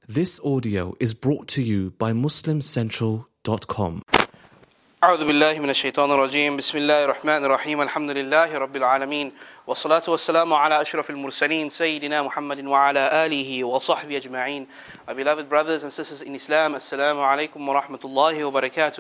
This audio is brought to you by MuslimCentral.com. أعوذ بالله من الشيطان الرجيم بسم الله الرحمن الرحيم الحمد لله رب العالمين والصلاة والسلام على أشرف المرسلين سيدنا محمد وعلى آله وصحبه أجمعين. My beloved brothers and sisters in Islam, Assalamu alaikum wa rahmatullahi wa barakatuh.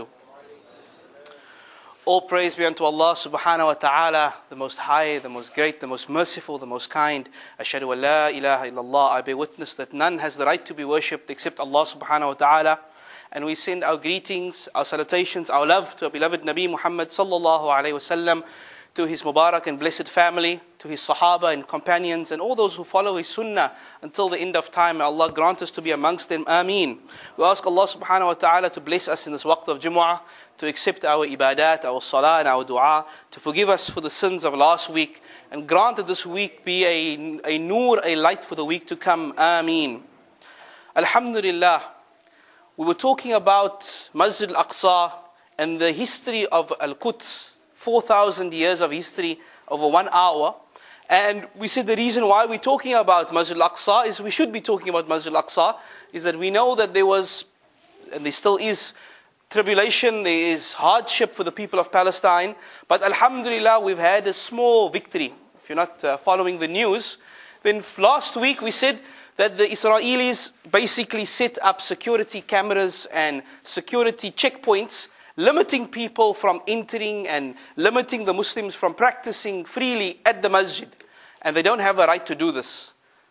All praise be unto Allah subhanahu wa ta'ala, the most high, the most great, the most merciful, the most kind. Ashhadu an la ilaha illallah. I bear witness that none has the right to be worshipped except Allah subhanahu wa ta'ala. And we send our greetings, our salutations, our love to our beloved Nabi Muhammad sallallahu alayhi wasallam, to his Mubarak and blessed family, to his Sahaba and companions, and all those who follow his Sunnah until the end of time. May Allah grant us to be amongst them. Ameen. We ask Allah subhanahu wa ta'ala to bless us in this waqt of Jumu'ah, to accept our ibadat, our salah and our dua, to forgive us for the sins of last week, and grant that this week be a noor, a light for the week to come. Ameen. Alhamdulillah. We were talking about Masjid al-Aqsa and the history of Al-Quds, 4,000 years of history over 1 hour. And we said the reason why we're talking about Masjid al-Aqsa is we should be talking about Masjid al-Aqsa, is that we know that there was, and there still is, tribulation, there is hardship for the people of Palestine. But alhamdulillah, we've had a small victory. If you're not following the news, then last week we said that the Israelis basically set up security cameras and security checkpoints, limiting people from entering and limiting the Muslims from practicing freely at the masjid. And they don't have a right to do this.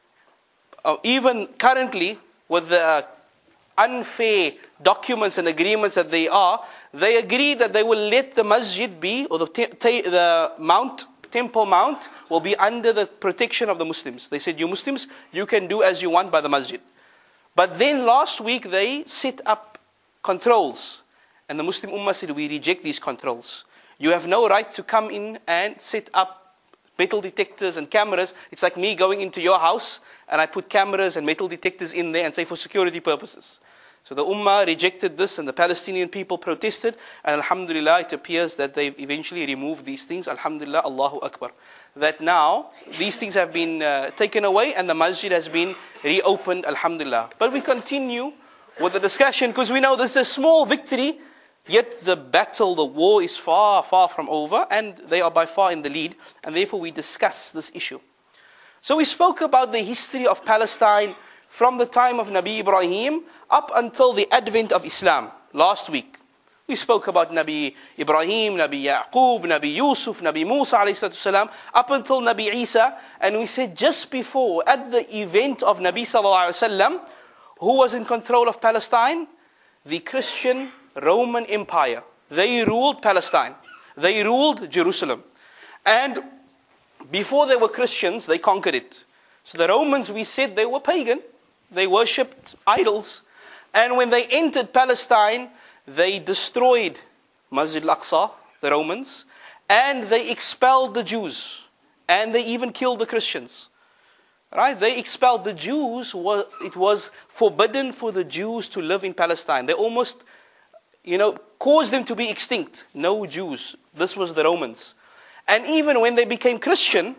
Even currently, with the unfair documents and agreements that they agree that they will let the masjid be, or the Temple Mount will be under the protection of the Muslims. They said, you Muslims, you can do as you want by the masjid. But then last week they set up controls. And the Muslim Ummah said, we reject these controls. You have no right to come in and set up metal detectors and cameras. It's like me going into your house and I put cameras and metal detectors in there and say for security purposes. So the Ummah rejected this and the Palestinian people protested, and alhamdulillah it appears that they eventually removed these things. Alhamdulillah, Allahu Akbar. That now these things have been taken away and the masjid has been reopened, alhamdulillah. But we continue with the discussion because we know this is a small victory, yet the battle, the war is far, far from over, and they are by far in the lead, and therefore we discuss this issue. So we spoke about the history of Palestine from the time of Nabi Ibrahim up until the advent of Islam last week. We spoke about Nabi Ibrahim, Nabi Yaqub, Nabi Yusuf, Nabi Musa alayhi salam, up until Nabi Isa, and we said just before, at the event of Nabi sallallahu alayhi wasallam, who was in control of Palestine? The Christian Roman Empire. They ruled Palestine. They ruled Jerusalem. And before they were Christians, they conquered it. So the Romans, we said, they were pagan. They worshipped idols. And when they entered Palestine, they destroyed Masjid al-Aqsa, the Romans, and they expelled the Jews. And they even killed the Christians. Right? They expelled the Jews. It was forbidden for the Jews to live in Palestine. They almost, caused them to be extinct. No Jews. This was the Romans. And even when they became Christian,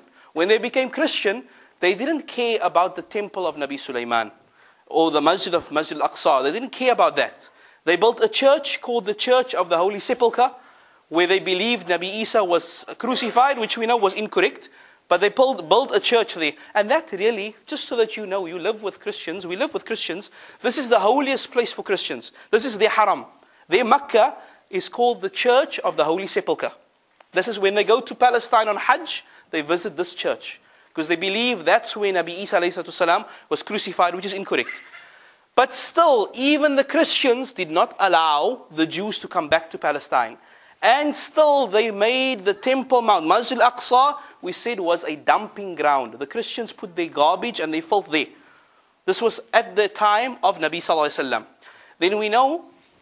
they didn't care about the temple of Nabi Sulaiman or the masjid of Masjid al-Aqsa. They didn't care about that. They built a church called the Church of the Holy Sepulchre, where they believed Nabi Isa was crucified, which we know was incorrect. But they built a church there. And that really, just so that you know, you live with Christians, we live with Christians. This is the holiest place for Christians. This is their haram. Their Makkah is called the Church of the Holy Sepulchre. This is when they go to Palestine on Hajj, they visit this church. Because they believe that's where Nabi Isa alayhi salam was crucified, which is incorrect. But still, even the Christians did not allow the Jews to come back to Palestine. And still they made the Temple Mount. Masjid al-Aqsa, we said, was a dumping ground. The Christians put their garbage and their filth there. This was at the time of Nabi sallallahu alaihi wasallam. Then we know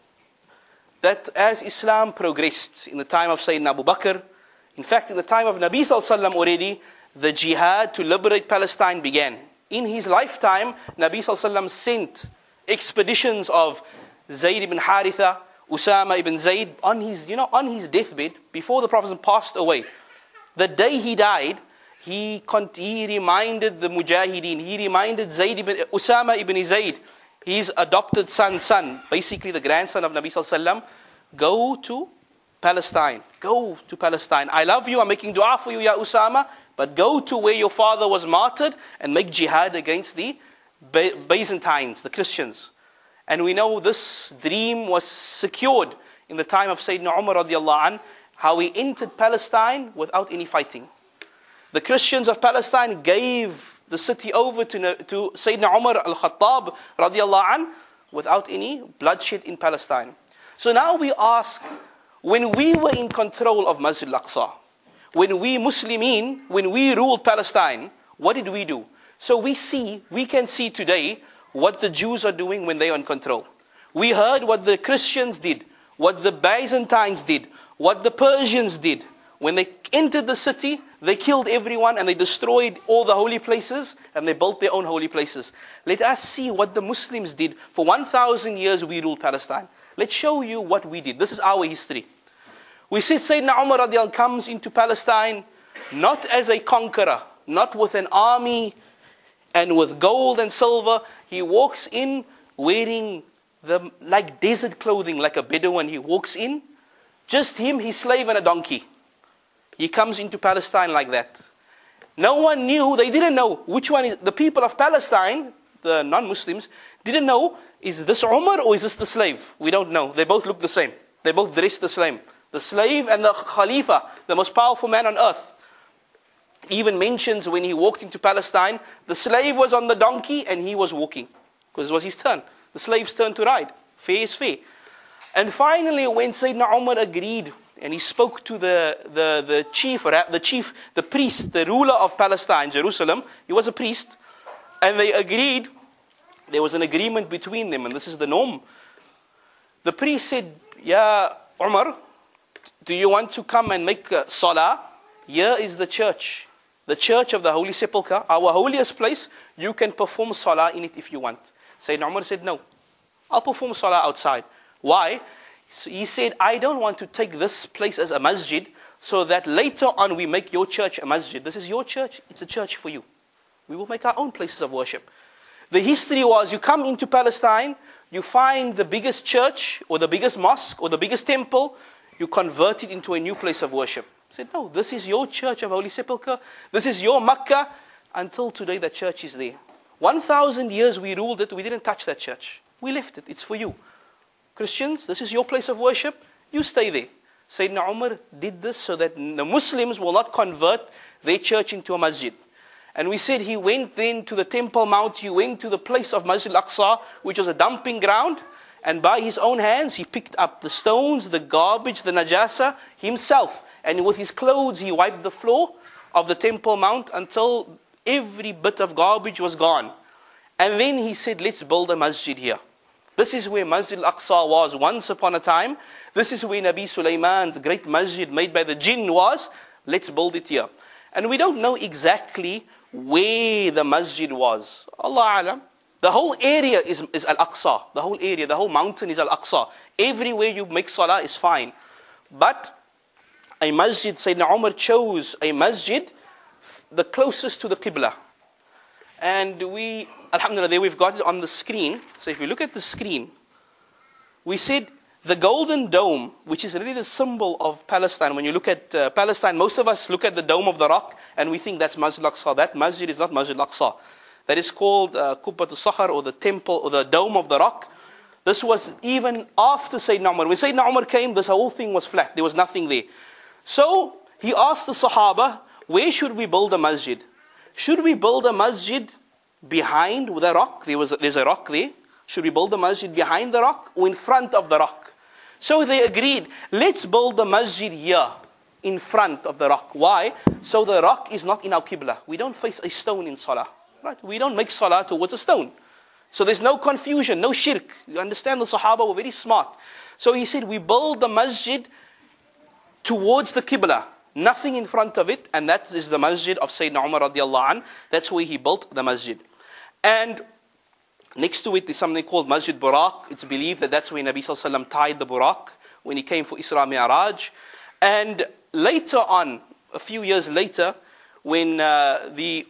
that as Islam progressed in the time of Sayyidina Abu Bakr, in fact in the time of Nabi sallallahu alaihi wasallam already, the jihad to liberate Palestine began. In his lifetime, Nabi sallallahu alaihi wasallam sent expeditions of Zayd ibn Haritha, Usama ibn Zayd on his deathbed, before the Prophet passed away. The day he died, he reminded the Mujahideen, he reminded Usama ibn Zayd his adopted son, basically the grandson of Nabi Sallallahu Alaihi Wasallam, go to Palestine. Go to Palestine. I love you, I'm making dua for you, Ya Usama, but go to where your father was martyred and make jihad against the Byzantines, the Christians. And we know this dream was secured in the time of Sayyidina Umar radiallahu anh, how he entered Palestine without any fighting. The Christians of Palestine gave the city over to Sayyidina Umar al-Khattab radiallahu anh, without any bloodshed in Palestine. So now we ask, when we were in control of Masjid al-Aqsa, when we Muslimin, when we ruled Palestine, what did we do? So we can see today what the Jews are doing when they are in control. We heard what the Christians did, what the Byzantines did, what the Persians did. When they entered the city, they killed everyone and they destroyed all the holy places and they built their own holy places. Let us see what the Muslims did. For 1,000 years we ruled Palestine. Let's show you what we did. This is our history. We see Sayyidina Umar radiallahu anh comes into Palestine not as a conqueror, not with an army and with gold and silver. He walks in wearing like desert clothing, like a Bedouin. He walks in, just him, his slave and a donkey. He comes into Palestine like that. No one knew, they didn't know which one is, the people of Palestine, the non-Muslims, didn't know, is this Umar or is this the slave? We don't know. They both look the same. They both dress the same. The slave and the Khalifa, the most powerful man on earth. Even mentions when he walked into Palestine, the slave was on the donkey and he was walking. Because it was his turn. The slave's turn to ride. Fair is fair. And finally, when Sayyidina Umar agreed, and he spoke to the chief, the priest, the ruler of Palestine, Jerusalem, he was a priest, and they agreed, there was an agreement between them, and this is the norm. The priest said, Ya Umar, do you want to come and make salah? Here is the church of the Holy Sepulchre, our holiest place. You can perform salah in it if you want. Sayyidina Umar said, no, I'll perform salah outside. Why? So he said, I don't want to take this place as a masjid so that later on we make your church a masjid. This is your church, it's a church for you. We will make our own places of worship. The history was, you come into Palestine, you find the biggest church or the biggest mosque or the biggest temple, you convert it into a new place of worship. He said, no, this is your church of Holy Sepulchre, this is your Makkah. Until today the church is there. 1,000 years we ruled it, we didn't touch that church. We left it, it's for you. Christians, this is your place of worship, you stay there. Sayyidina Umar did this so that the Muslims will not convert their church into a masjid. And we said he went then to the Temple Mount, he went to the place of Masjid al-Aqsa, which was a dumping ground, and by his own hands he picked up the stones, the garbage, the najasa himself. And with his clothes he wiped the floor of the Temple Mount until every bit of garbage was gone. And then he said, let's build a masjid here. This is where Masjid al-Aqsa was once upon a time. This is where Nabi Sulaiman's great masjid made by the jinn was. Let's build it here. And we don't know exactly where the masjid was. Allah Alam. The whole area is Al-Aqsa. The whole area, the whole mountain is Al-Aqsa. Everywhere you make salah is fine. But a masjid, Sayyidina Umar chose a masjid the closest to the Qibla. And we, alhamdulillah, there we've got it on the screen. So if you look at the screen, we said the golden dome, which is really the symbol of Palestine. When you look at Palestine, most of us look at the Dome of the Rock and we think that's Masjid al-Aqsa. That masjid is not Masjid al-Aqsa. That is called Qubbat al-Sakhar, or the temple, or the Dome of the Rock. This was even after Sayyidina Umar. When Sayyidina Umar came, this whole thing was flat. There was nothing there. So he asked the Sahaba, where should we build a masjid? Should we build a masjid behind the rock? There's a rock there. Should we build a masjid behind the rock or in front of the rock? So they agreed, let's build the masjid here in front of the rock. Why? So the rock is not in our Qibla. We don't face a stone in Salah. Right? We don't make Salah towards a stone. So there's no confusion, no shirk. You understand, the Sahaba were very smart. So he said, we build the masjid towards the Qibla. Nothing in front of it, and that is the masjid of Sayyidina Umar radiallahu anh. That's where he built the masjid. And next to it is something called Masjid Buraq. It's believed that that's where Nabi Sallallahu Alaihi Wasallam tied the Buraq when he came for Isra Mi'raj. And later on, a few years later, when the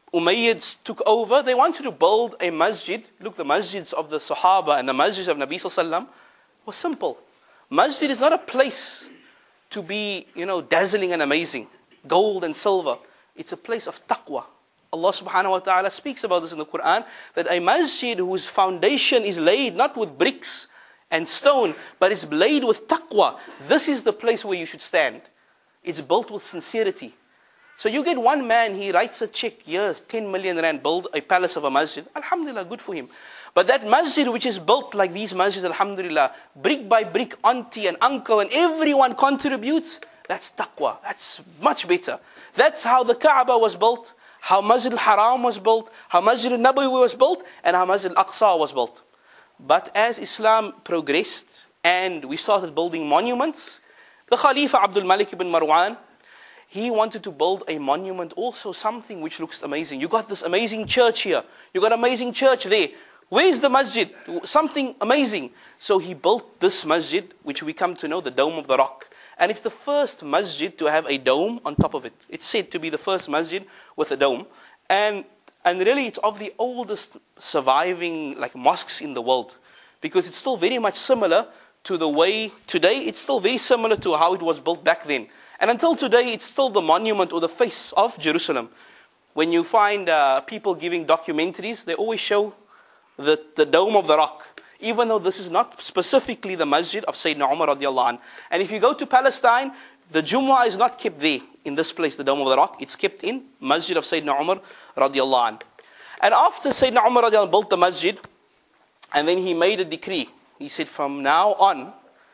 Umayyads took over, they wanted to build a masjid. Look, the masjids of the Sahaba and the masjids of Nabi Sallallahu Alaihi Wasallam was simple. Masjid is not a place to be, dazzling and amazing, gold and silver. It's a place of taqwa. Allah subhanahu wa ta'ala speaks about this in the Quran, that a masjid whose foundation is laid not with bricks and stone, but is laid with taqwa. This is the place where you should stand. It's built with sincerity. So you get one man, he writes a check, years, 10 million rand, build a palace of a masjid. Alhamdulillah, good for him. But that masjid which is built like these masjids, alhamdulillah, brick by brick, auntie and uncle and everyone contributes, that's taqwa. That's much better. That's how the Kaaba was built, how Masjid al-Haram was built, how Masjid al-Nabawi was built, and how Masjid al-Aqsa was built. But as Islam progressed and we started building monuments, the Khalifa Abdul Malik ibn Marwan, he wanted to build a monument, also something which looks amazing. You got this amazing church here. You got an amazing church there. Where's the masjid? Something amazing. So he built this masjid, which we come to know, the Dome of the Rock. And it's the first masjid to have a dome on top of it. It's said to be the first masjid with a dome. And really it's of the oldest surviving mosques in the world. Because it's still very much similar to the way today, it's still very similar to how it was built back then. And until today, it's still the monument or the face of Jerusalem. When you find people giving documentaries, they always show the Dome of the Rock. Even though this is not specifically the masjid of Sayyidina Umar radiallahu anh. And if you go to Palestine, the Jumu'ah is not kept there, in this place, the Dome of the Rock. It's kept in Masjid of Sayyidina Umar radiallahu anh. And after Sayyidina Umar radiallahu anh built the masjid, and then he made a decree. He said, from now on,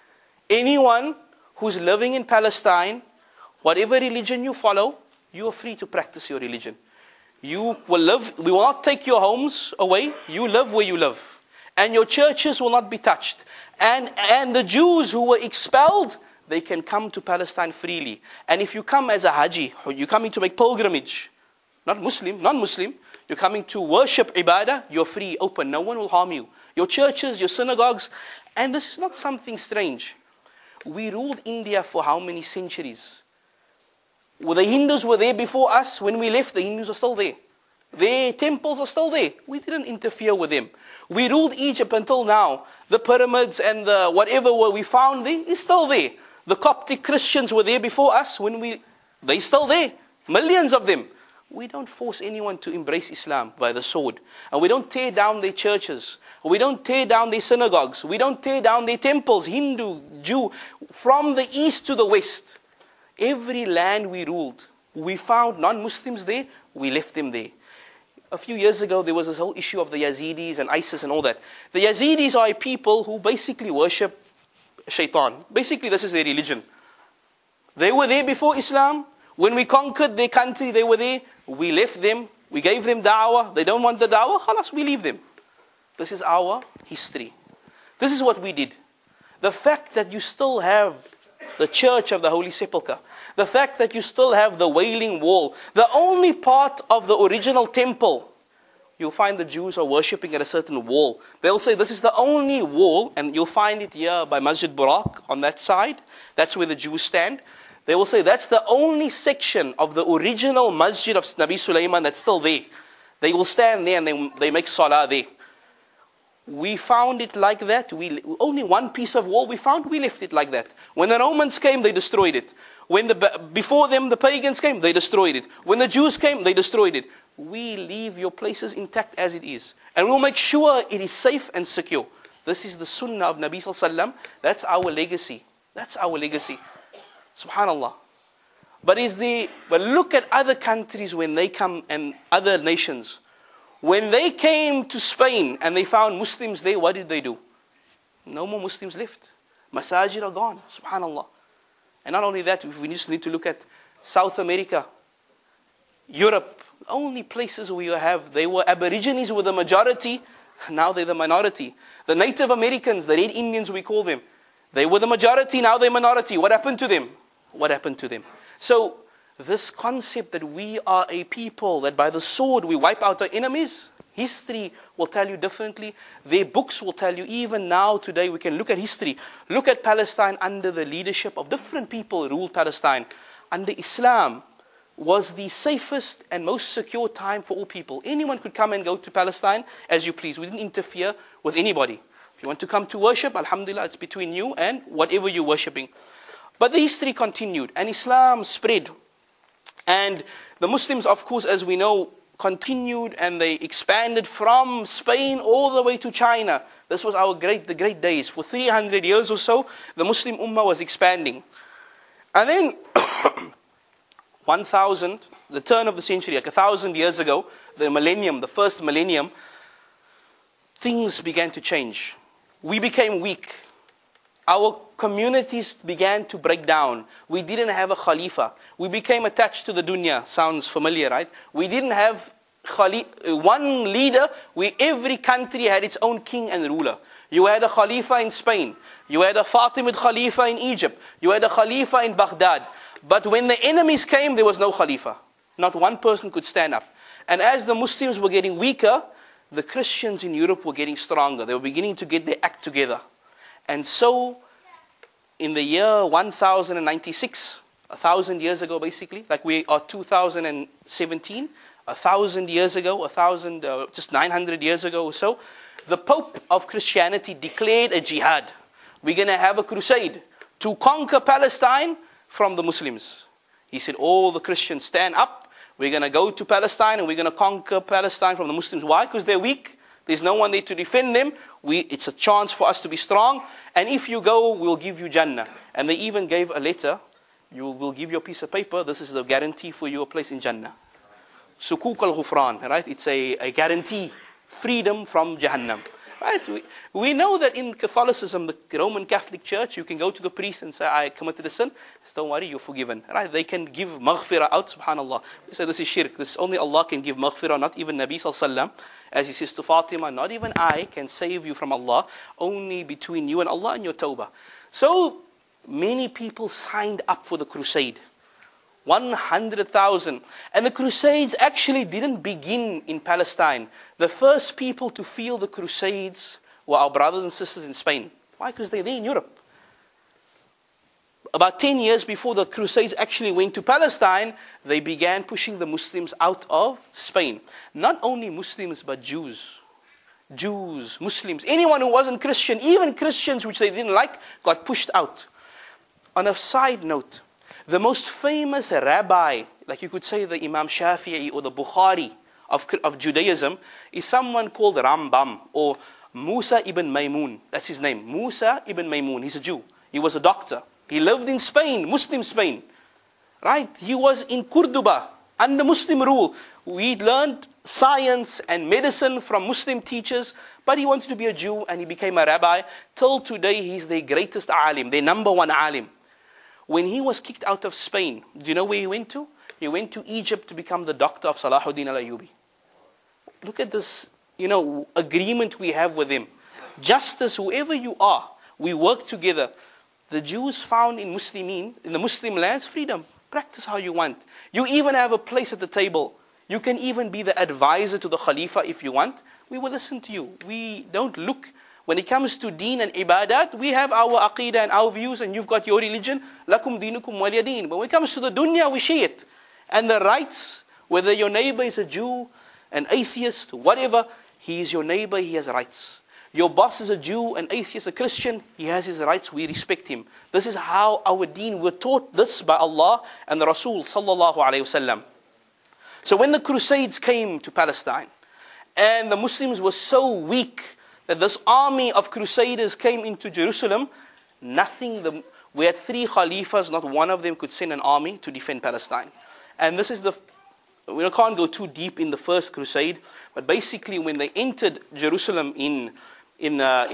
anyone who's living in Palestine, whatever religion you follow, you are free to practice your religion. You will live, we will not take your homes away. You live where you live. And your churches will not be touched. And the Jews who were expelled, they can come to Palestine freely. And if you come as a Haji, or you're coming to make pilgrimage, not Muslim, non-Muslim, you're coming to worship ibadah, you're free, open, no one will harm you. Your churches, your synagogues, and this is not something strange. We ruled India for how many centuries? Well, the Hindus were there before us. When we left, the Hindus are still there. Their temples are still there. We didn't interfere with them. We ruled Egypt until now. The pyramids and the whatever we found there is still there. The Coptic Christians were there before us. They're still there. Millions of them. We don't force anyone to embrace Islam by the sword. And we don't tear down their churches. We don't tear down their synagogues. We don't tear down their temples, Hindu, Jew. From the east to the west, every land we ruled, we found non-Muslims there, we left them there. A few years ago, there was this whole issue of the Yazidis and ISIS and all that. The Yazidis are a people who basically worship shaitan. Basically, this is their religion. They were there before Islam. When we conquered their country, they were there. We left them. We gave them da'wah. They don't want the da'wah. Khalas, we leave them. This is our history. This is what we did. The fact that you still have the Church of the Holy Sepulchre, the fact that you still have the Wailing Wall, the only part of the original temple, you'll find the Jews are worshipping at a certain wall. They'll say this is the only wall, and you'll find it here by Masjid Burak on that side. That's where the Jews stand. They will say that's the only section of the original Masjid of Nabi Sulaiman that's still there. They will stand there and they make salah there. We found it like that. Only one piece of wall we found, we left it like that. When the Romans came, they destroyed it. Before them, the pagans came, they destroyed it. When the Jews came, they destroyed it. We leave your places intact as it is. And we'll make sure it is safe and secure. This is the sunnah of Nabi Sallallahu Alaihi Wasallam. That's our legacy. That's our legacy. Subhanallah. But look at other countries when they come, and other nations. When they came to Spain and they found Muslims there, what did they do? No more Muslims left. Masajid are gone. Subhanallah. And not only that, we just need to look at South America, Europe. Only places we have, they were Aborigines were the majority, now they're the minority. The Native Americans, the Red Indians we call them, they were the majority, now they're minority. What happened to them? What happened to them? So, this concept that we are a people, that by the sword we wipe out our enemies, history will tell you differently. Their books will tell you, even now, today, we can look at history. Look at Palestine under the leadership of different people ruled Palestine. Under Islam, was the safest and most secure time for all people. Anyone could come and go to Palestine as you please. We didn't interfere with anybody. If you want to come to worship, alhamdulillah, it's between you and whatever you're worshipping. But the history continued and Islam spread. And the Muslims, of course, as we know, continued and they expanded from Spain all the way to China. This was the great days. For 300 years or so, the Muslim Ummah was expanding. And then 1000, the turn of the century, like 1,000 years ago, the millennium, the first millennium, things began to change. We became weak. Our communities began to break down. We didn't have a Khalifa. We became attached to the dunya. Sounds familiar, right? We didn't have one leader. Every country had its own king and ruler. You had a Khalifa in Spain. You had a Fatimid Khalifa in Egypt. You had a Khalifa in Baghdad. But when the enemies came, there was no Khalifa. Not one person could stand up. And as the Muslims were getting weaker, the Christians in Europe were getting stronger. They were beginning to get their act together. And so, in the year 1096, 1,000 years ago basically, like we are 2017, 1,000 years ago, just 900 years ago or so, the Pope of Christianity declared a jihad. We're going to have a crusade to conquer Palestine from the Muslims. He said, all the Christians stand up. We're going to go to Palestine and we're going to conquer Palestine from the Muslims. Why? Because they're weak. There's no one there to defend them. It's a chance for us to be strong. And if you go, we'll give you Jannah. And they even gave a letter. We'll give you a piece of paper. This is the guarantee for your place in Jannah. Sukuk al-Ghufran, right? It's a guarantee. Freedom from Jahannam. Right? We know that in Catholicism, the Roman Catholic Church, you can go to the priest and say, I committed a sin. Says, don't worry, you're forgiven. Right? They can give maghfirah out, subhanAllah. They say this is shirk. Only Allah can give maghfirah, not even Nabi sallallahu. As he says to Fatima, not even I can save you from Allah. Only between you and Allah and your tawbah. So many people signed up for the crusade. 100,000. And the crusades actually didn't begin in Palestine. The first people to feel the crusades were our brothers and sisters in Spain. Why? Because they're there in Europe. About 10 years before the crusades actually went to Palestine, they began pushing the Muslims out of Spain. Not only Muslims, but Jews. Jews, Muslims, anyone who wasn't Christian, even Christians which they didn't like, got pushed out. On a side note, the most famous rabbi, like you could say the Imam Shafi'i or the Bukhari of Judaism, is someone called Rambam or Musa ibn Maymun. That's his name, Musa ibn Maymun. He's a Jew. He was a doctor. He lived in Spain, Muslim Spain. Right? He was in Cordoba under Muslim rule. We learned science and medicine from Muslim teachers, but he wanted to be a Jew and he became a rabbi. Till today, he's their greatest alim, their number one alim. When he was kicked out of Spain, do you know where he went to? He went to Egypt to become the doctor of Salahuddin al-Ayyubi. Look at this, agreement we have with him. Justice, whoever you are, we work together. The Jews found in the Muslim lands, freedom. Practice how you want. You even have a place at the table. You can even be the advisor to the Khalifa if you want. We will listen to you. We don't look. When it comes to deen and ibadat, we have our aqidah and our views, and you've got your religion. Lakum dinukum waliya deen. But when it comes to the dunya, we share it. And the rights, whether your neighbor is a Jew, an atheist, whatever, he is your neighbor, he has rights. Your boss is a Jew, an atheist, a Christian, he has his rights, we respect him. This is how our deen, we're taught this by Allah and the Rasul sallallahu alayhi wasallam. So when the Crusades came to Palestine, and the Muslims were so weak that this army of Crusaders came into Jerusalem, we had 3 Khalifas, not one of them could send an army to defend Palestine. And this is we can't go too deep in the first crusade, but basically when they entered Jerusalem in the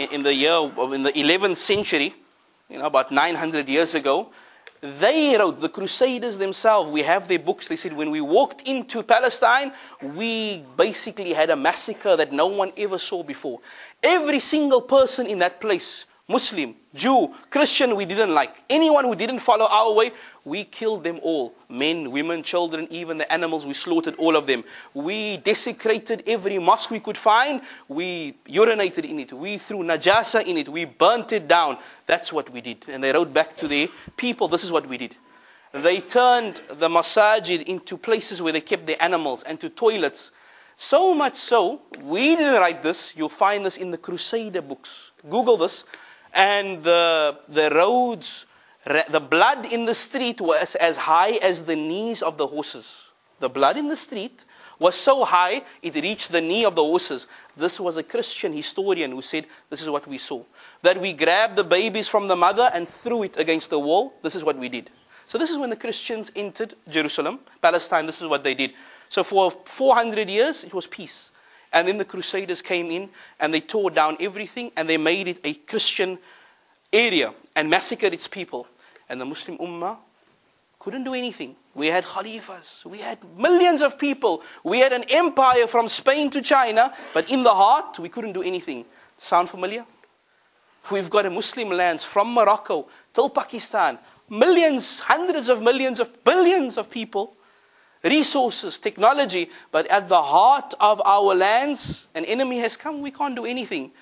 11th century, about 900 years ago, they wrote, the Crusaders themselves, we have their books, they said when we walked into Palestine, we basically had a massacre that no one ever saw before. Every single person in that place, Muslim, Jew, Christian, we didn't like. Anyone who didn't follow our way, we killed them all. Men, women, children, even the animals, we slaughtered all of them. We desecrated every mosque we could find. We urinated in it. We threw najasa in it. We burnt it down. That's what we did. And they wrote back to their people, this is what we did. They turned the masajid into places where they kept their animals and to toilets. So much so, we didn't write this. You'll find this in the Crusader books. Google this. And the roads, the blood in the street was as high as the knees of the horses. The blood in the street was so high, it reached the knee of the horses. This was a Christian historian who said, this is what we saw. That we grabbed the babies from the mother and threw it against the wall. This is what we did. So this is when the Christians entered Jerusalem, Palestine. This is what they did. So for 400 years, it was peace. And then the Crusaders came in and they tore down everything and they made it a Christian area and massacred its people. And the Muslim Ummah couldn't do anything. We had Khalifas. We had millions of people. We had an empire from Spain to China. But in the heart, we couldn't do anything. Sound familiar? We've got a Muslim lands from Morocco till Pakistan. Millions, hundreds of millions of billions of people. Resources, technology. But at the heart of our lands, an enemy has come. We can't do anything.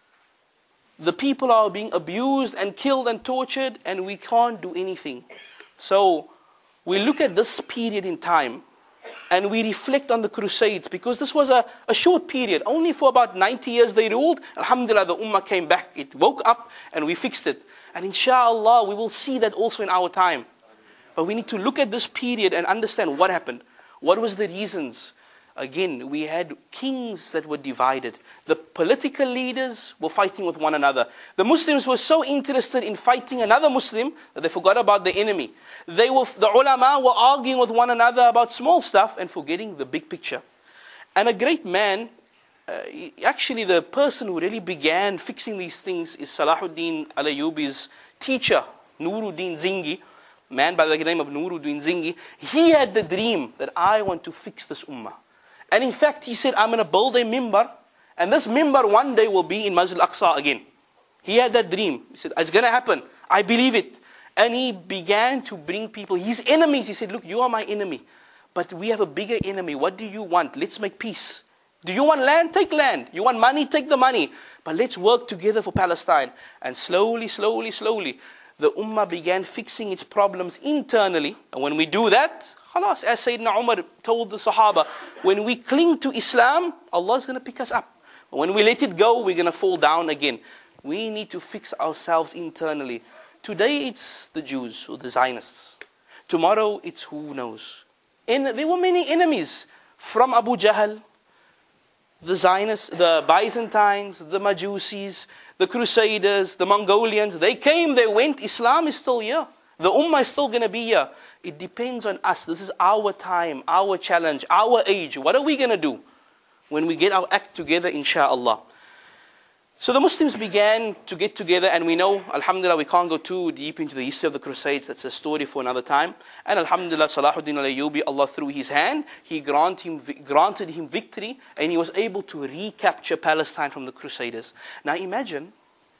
The people are being abused and killed and tortured. And we can't do anything. So we look at this period in time and we reflect on the Crusades, because this was a short period. Only for about 90 years they ruled. Alhamdulillah, the Ummah came back. It woke up and we fixed it. And inshallah, we will see that also in our time. But we need to look at this period and understand what happened. What was the reasons? Again, we had kings that were divided. The political leaders were fighting with one another. The Muslims were so interested in fighting another Muslim that they forgot about the enemy. The ulama were arguing with one another about small stuff and forgetting the big picture. And a great man, actually the person who really began fixing these things is Salahuddin al-Ayyubi's teacher, Nuruddin Zingi. Man by the name of Nuruddin Zingi. He had the dream that I want to fix this ummah. And in fact, he said, I'm going to build a mimbar. And this mimbar one day will be in Masjid al-Aqsa again. He had that dream. He said, it's going to happen. I believe it. And he began to bring people, his enemies. He said, look, you are my enemy. But we have a bigger enemy. What do you want? Let's make peace. Do you want land? Take land. You want money? Take the money. But let's work together for Palestine. And slowly, slowly, slowly, the ummah began fixing its problems internally. And when we do that, khalas, as Sayyidina Umar told the Sahaba, when we cling to Islam, Allah is going to pick us up. But when we let it go, we're going to fall down again. We need to fix ourselves internally. Today it's the Jews or the Zionists. Tomorrow it's who knows. And there were many enemies, from Abu Jahl, the Zionists, the Byzantines, the Majusis, the Crusaders, the Mongolians. They came, they went. Islam is still here. The Ummah is still going to be here. It depends on us. This is our time, our challenge, our age. What are we going to do when we get our act together, inshaAllah? So the Muslims began to get together, and we know, alhamdulillah, we can't go too deep into the history of the Crusades. That's a story for another time. And alhamdulillah, Salahuddin al-Ayyubi, Allah through his hand, He granted him victory, and he was able to recapture Palestine from the Crusaders. Now imagine,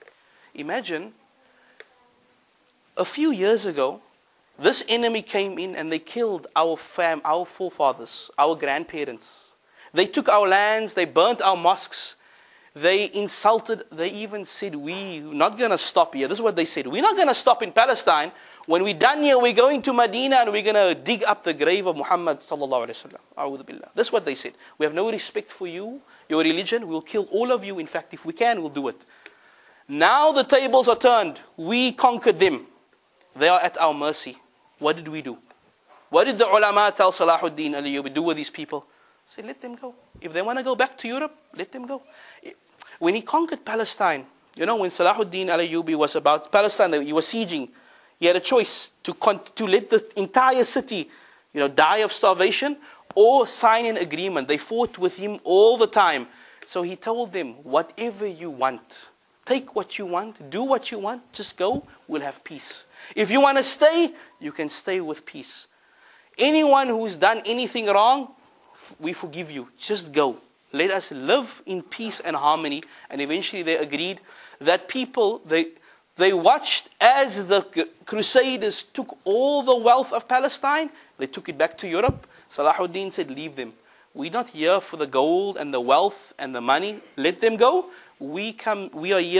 a few years ago, this enemy came in and they killed our forefathers, our grandparents. They took our lands, they burnt our mosques. They insulted, they even said, we're not going to stop here. This is what they said. We're not going to stop in Palestine. When we're done here, we're going to Medina and we're going to dig up the grave of Muhammad sallallahu alayhi wa sallam. A'udhu billah. That's what they said. We have no respect for you, your religion. We'll kill all of you. In fact, if we can, we'll do it. Now the tables are turned. We conquered them. They are at our mercy. What did we do? What did the ulama tell Salahuddin al-Ayyubi do with these people? Say, let them go. If they want to go back to Europe, let them go. When he conquered Palestine, you know, when Salahuddin al-Ayyubi was about Palestine, he was sieging. He had a choice to let the entire city, die of starvation, or sign an agreement. They fought with him all the time. So he told them, whatever you want, take what you want, do what you want, just go, we'll have peace. If you want to stay, you can stay with peace. Anyone who's done anything wrong, we forgive you. Just go. Let us live in peace and harmony. And eventually they agreed that people, they watched as the Crusaders took all the wealth of Palestine. They took it back to Europe. Salahuddin said, leave them. We're not here for the gold and the wealth and the money. Let them go. We are here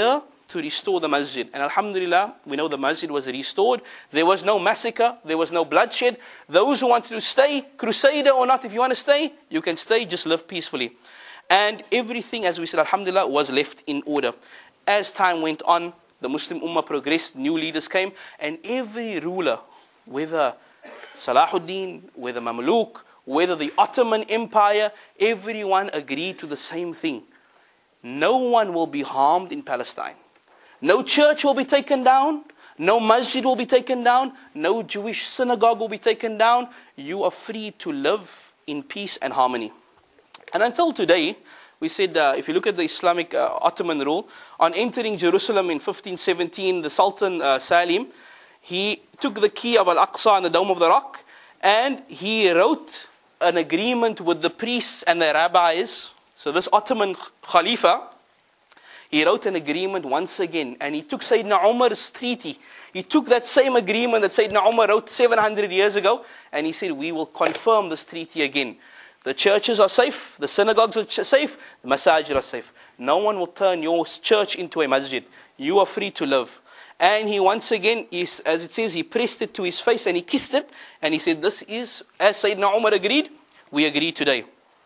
to restore the masjid. And alhamdulillah, we know the masjid was restored. There was no massacre, there was no bloodshed. Those who wanted to stay, crusader or not, if you want to stay, you can stay, just live peacefully. And everything, as we said, alhamdulillah, was left in order. As time went on, the Muslim Ummah progressed, new leaders came, and every ruler, whether Salahuddin, whether Mamluk, whether the Ottoman Empire, everyone agreed to the same thing. No one will be harmed in Palestine. No church will be taken down. No masjid will be taken down. No Jewish synagogue will be taken down. You are free to live in peace and harmony. And until today, we said, if you look at the Islamic Ottoman rule, on entering Jerusalem in 1517, the Sultan Salim, he took the key of Al-Aqsa and the Dome of the Rock, and he wrote an agreement with the priests and the rabbis. So this Ottoman Khalifa, he wrote an agreement once again, and he took Sayyidina Umar's treaty. He took that same agreement that Sayyidina Umar wrote 700 years ago, and he said, we will confirm this treaty again. The churches are safe, the synagogues are safe, the masajid are safe. No one will turn your church into a masjid. You are free to live. And he once again, as it says, he pressed it to his face and he kissed it. And he said, this is, as Sayyidina Umar agreed, we agree today.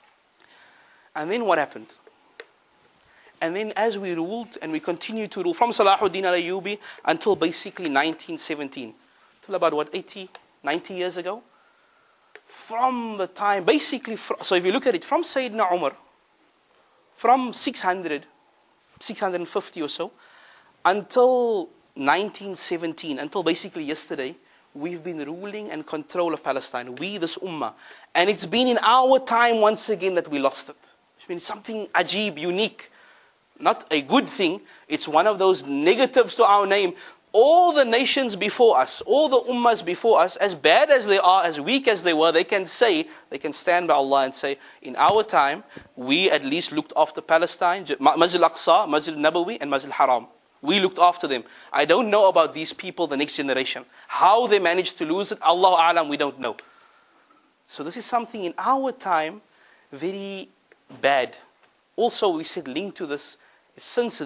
And then what happened? And then as we ruled, and we continued to rule from Salahuddin al-Ayyubi until basically 1917. Till about what, 80, 90 years ago? From the time, basically, so if you look at it, from Sayyidina Umar, from 600, 650 or so, until 1917, until basically yesterday, we've been ruling and control of Palestine. We, this ummah. And it's been in our time once again that we lost it. It's been something ajib, unique. Not a good thing. It's one of those negatives to our name. All the nations before us, all the ummahs before us, as bad as they are, as weak as they were, they can stand by Allah and say, in our time, we at least looked after Palestine, Masjid al-Aqsa, Masjid al-Nabawi, and Masjid al-Haram. We looked after them. I don't know about these people, the next generation. How they managed to lose it, Allahu A'lam, we don't know. So this is something in our time, very bad. Also, we said linked to this, since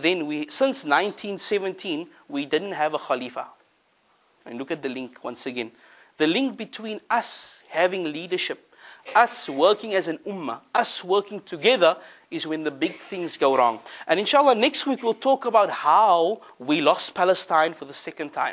1917, we didn't have a Khalifa. And look at the link once again. The link between us having leadership, us working as an ummah, us working together, is when the big things go wrong. And inshallah, next week we'll talk about how we lost Palestine for the second time.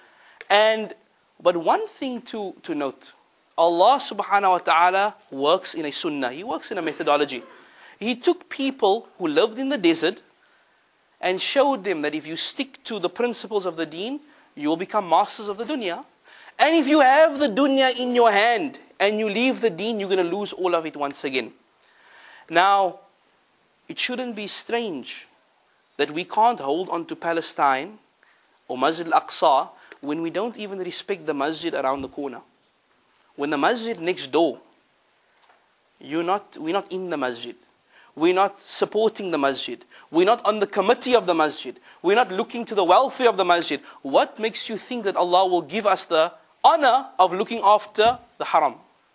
But one thing to note, Allah subhanahu wa ta'ala works in a sunnah. He works in a methodology. He took people who lived in the desert and showed them that if you stick to the principles of the deen, you will become masters of the dunya. And if you have the dunya in your hand and you leave the deen, you're going to lose all of it once again. Now, it shouldn't be strange that we can't hold on to Palestine or Masjid al-Aqsa when we don't even respect the masjid around the corner. When the masjid next door, we're not in the masjid. We're not supporting the masjid. We're not on the committee of the masjid. We're not looking to the welfare of the masjid. What makes you think that Allah will give us the honor of looking after the haram?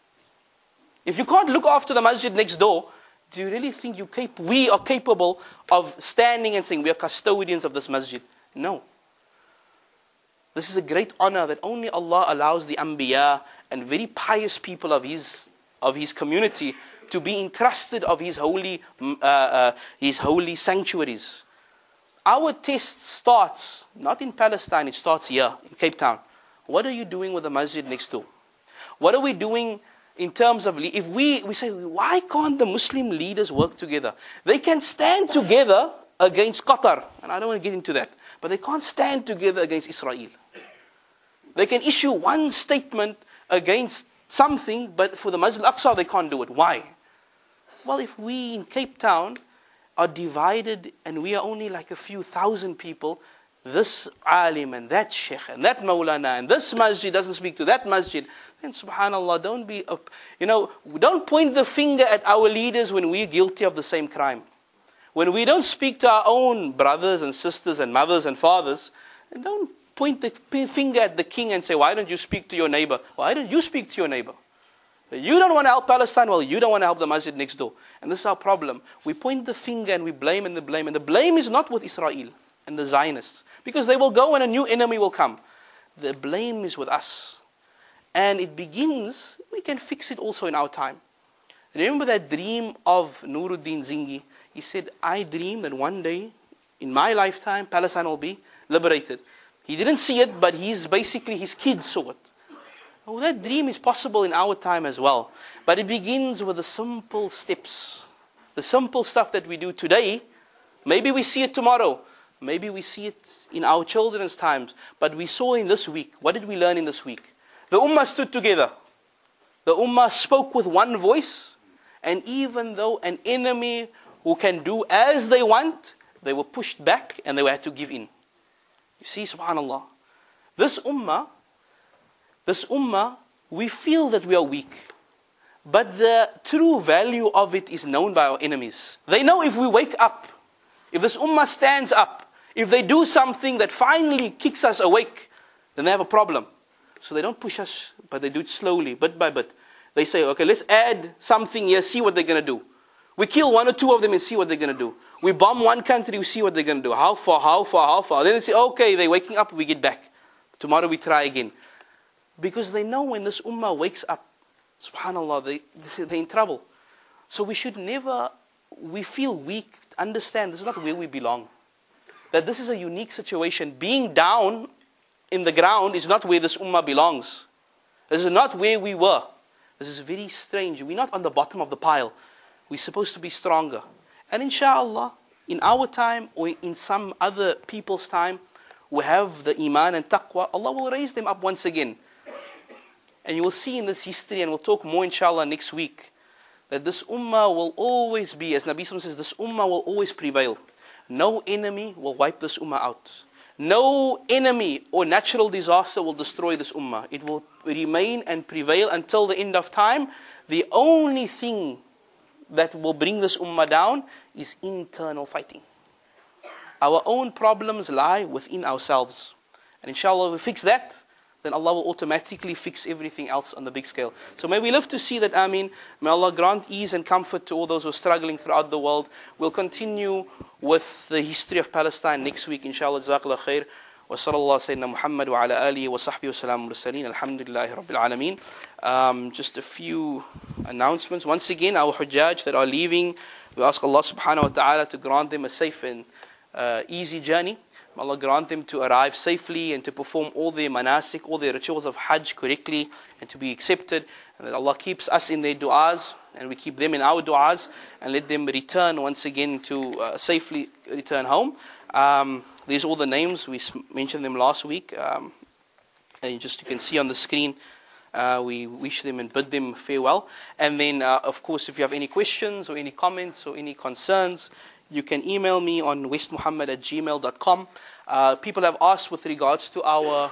If you can't look after the masjid next door, do you really think we are capable of standing and saying we are custodians of this masjid? No. This is a great honor that only Allah allows the anbiya and very pious people of His community to be entrusted of His holy sanctuaries. Our test starts not in Palestine, it starts here in Cape Town. What are you doing with the masjid next door? What are we doing in terms of, if we say, why can't the Muslim leaders work together? They can stand together against Qatar, and I don't want to get into that, but they can't stand together against Israel. They can issue one statement against something, but for the Masjid al-Aqsa they can't do it. Why? Well, if we in Cape Town are divided and we are only like a few thousand people, this alim and that sheikh and that maulana and this masjid doesn't speak to that masjid, then subhanallah, don't point the finger at our leaders when we're guilty of the same crime. When we don't speak to our own brothers and sisters and mothers and fathers, and don't point the finger at the king and say, why don't you speak to your neighbor? Why don't you speak to your neighbor? You don't want to help Palestine, well, you don't want to help the masjid next door. And this is our problem. We point the finger and we blame and the blame. And the blame is not with Israel. and the Zionists. Because they will go and a new enemy will come. The blame is with us. And it begins, we can fix it also in our time. Remember that dream of Nuruddin Zingi? He said, I dream that one day, in my lifetime, Palestine will be liberated. He didn't see it, but his kids saw it. Oh, that dream is possible in our time as well. But it begins with the simple steps. The simple stuff that we do today. Maybe we see it tomorrow. Maybe we see it in our children's times. But we saw in this week. What did we learn in this week? The Ummah stood together. The Ummah spoke with one voice. And even though an enemy who can do as they want, they were pushed back and they had to give in. You see, subhanAllah. This Ummah, we feel that we are weak. But the true value of it is known by our enemies. They know if we wake up, if this Ummah stands up, if they do something that finally kicks us awake, then they have a problem. So they don't push us, but they do it slowly, bit by bit. They say, okay, let's add something here, see what they're going to do. We kill one or two of them and see what they're going to do. We bomb one country, we see what they're going to do. How far? Then they say, okay, they're waking up, we get back. Tomorrow we try again. Because they know when this Ummah wakes up, subhanAllah, they're in trouble. So we should never, we feel weak, understand this is not where we belong. That this is a unique situation. Being down in the ground is not where this Ummah belongs. This is not where we were. This is very strange. We're not on the bottom of the pile. We're supposed to be stronger. And inshallah, in our time or in some other people's time, we have the iman and taqwa. Allah will raise them up once again. And you will see in this history, and we'll talk more inshallah next week, that this ummah will always be, as Nabi Sallallahu says, this ummah will always prevail. No enemy will wipe this ummah out. No enemy or natural disaster will destroy this ummah. It will remain and prevail until the end of time. The only thing that will bring this ummah down is internal fighting. Our own problems lie within ourselves. And inshallah, if we fix that, then Allah will automatically fix everything else on the big scale. So may we live to see that, Ameen. May Allah grant ease and comfort to all those who are struggling throughout the world. We'll continue with the history of Palestine next week, inshallah. Jazakallah khair. Wa sallallahu sayyidina Muhammad wa ala alihi wa sahbihi wa salam mursaleen. Alhamdulillahi rabbil alameen. Just a few announcements. Once again, our hujjaj that are leaving, we ask Allah subhanahu wa ta'ala to grant them a safe and easy journey. May Allah grant them to arrive safely and to perform all their manasik, all their rituals of Hajj correctly and to be accepted. And that Allah keeps us in their du'as and we keep them in our du'as and let them return once again to safely return home. These are all the names. We mentioned them last week. And just you can see on the screen, we wish them and bid them farewell. And then, of course, if you have any questions or any comments or any concerns, you can email me on westmuhammad@gmail.com. People have asked with regards to our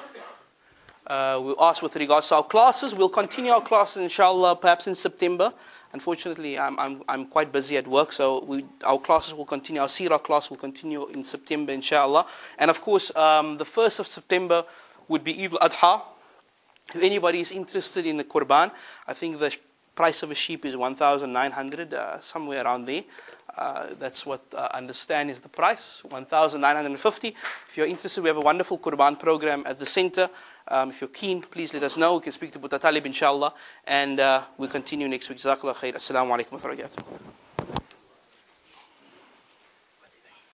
classes. We'll continue our classes, inshallah, perhaps in September. Unfortunately, I'm quite busy at work, so our classes will continue. Our Seerah class will continue in September, inshallah. And of course, the 1st of September would be Eid al-Adha. If anybody is interested in the Qurban, I think the price of a sheep is 1,900, somewhere around there. That's what I understand is the price, 1,950. If you're interested, we have a wonderful Qurban program at the center. If you're keen, please let us know. We can speak to Buta Talib, inshallah. And we'll continue next week. Jazakallah khair. Assalamu alaikum wa barakatuh.